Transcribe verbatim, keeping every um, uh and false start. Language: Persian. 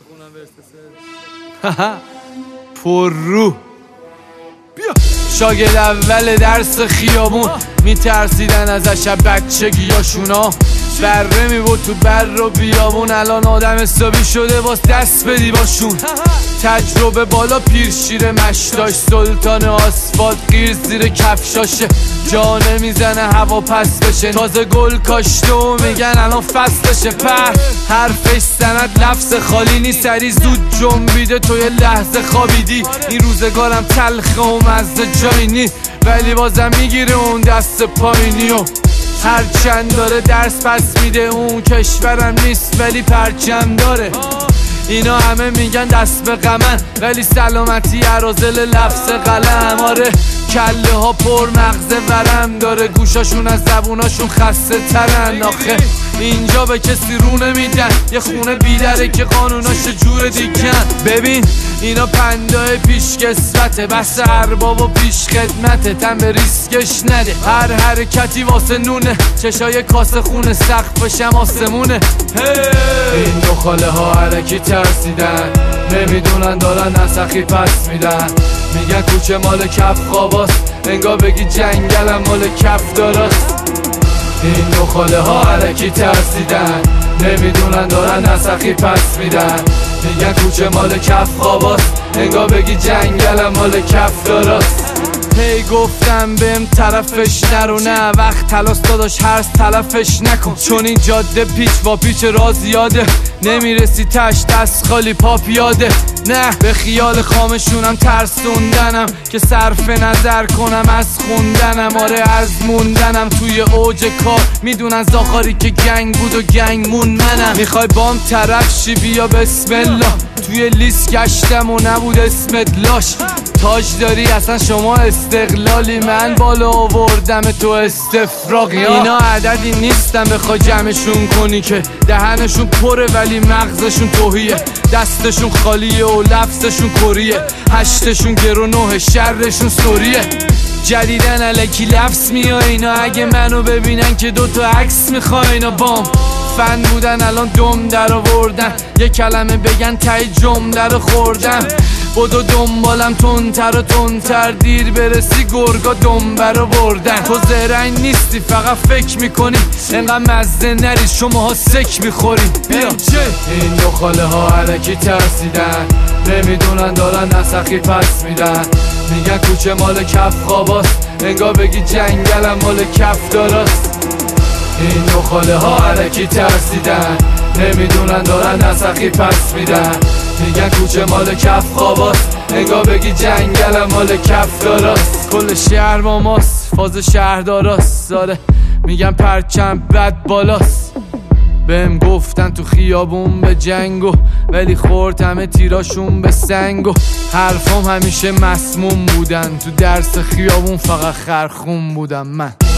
پر رو بیا. شاگرد اول درس خیابون میترسیدن ازش بچگیاشونا، بره میبود تو بر و بیابون، الان آدم حسابی شده باز دست بدی باشون. تجربه بالا پیر مشتاش، سلطان آسفالت غیر زیر کفشاشه، جا نمیزنه هوا پس بشه، تازه گل کاشته و میگن الان فصلشه. پر حرفش سند لفظ خالی نیست، سری زود جنبیده تو یه لحظه خوابیدی. این روزگارم تلخه و مزه جایی نی، ولی بازم میگیره اون دست پایینی و هرچند داره درس پس میده. اون کشورم نیست ولی پرچم داره. اینا همه میگن دست به غمن، ولی سلامتی عرازل لفظ قلم. آره کله ها پر مغز ورم داره، گوشاشون از زبوناشون خسته ترن. آخه اینجا به کسی رو نمیدن، یه خونه بیدره که قانوناش جور دیگن. ببین اینا پندای پیش کسوته، بس ارباب و پیش خدمته، تن به ریسکش نده. هر حرکتی واسه نونه، چشای کاسه خونه، سقفشم آسمونه. این دو خاله ها حرکی ترسیدن، نمیدونن دارن نسخی پس میدن. میگن کوچه مال کف خواباست، انگار بگی جنگلم مال کف داراست. این دو خاله ها حرکی ترسیدن، نمیدونن دارن نسخی پس میدن. میگن کوچه مال کف خواباست، انگار بگی جنگلم مال کف داراست. هی گفتم بهم طرفش نرو، نه وقت تلاس داداش هرس تلفش نکن، چون این جاده پیچ و پیچ را زیاده، نمیرسی تش دست خالی پا پیاده. نه به خیال خامشونم ترسوندنم که صرف نظر کنم از خوندنم. آره از موندنم توی اوج کار، میدونن زاخاری که گنگ بود و گنگ مون منم. میخوای بام طرف شی بیا بسم الله، توی لیست گشتم و نبود اسمت لاش. تاج داری اصلا شما استقلالی، من بالا آوردم تو استفراغی. اینا عددی نیستن بخوای جمعشون کنی که دهنشون پره ولی مغزشون توهیه، دستشون خالیه و لفظشون کریه، هشتشون گرو نه شرشون سوریه. جدیدن الکی لفظ میای اینا، اگه منو ببینن که دوتا عکس میخوای اینا. بام فن بودن الان دم در آوردن، یه کلمه بگن تای جمله رو خوردم. بدو دنبالم تندتر و تندتر، دیر برسی گرگا دنبه رو بردن. تو زرنگ نیستی فقط فکر میکنی، انقدر مزه نریز شماها سک میخوری. بیا این دو خاله ها حرکی ترسیدن، نمیدونن دارن نسخی پس میدن. میگن کوچه مال کف خواباست، انگار بگی جنگلم مال کف داراست. این دو خاله ها حرکی ترسیدن، نمیدونن دارن نسخی پس میدن. میگن کوچه مال کف خواباست، انگار بگی جنگلم مال کف داراست. کل شهر با ماست، فاز شهرداراست. داره میگن پرچم بد بالاست، بهم گفتن تو خیابون به جنگو، ولی خورد همه تیراشون به سنگو. حرفام همیشه مسموم بودن، تو درس خیابون فقط خرخون بودم من.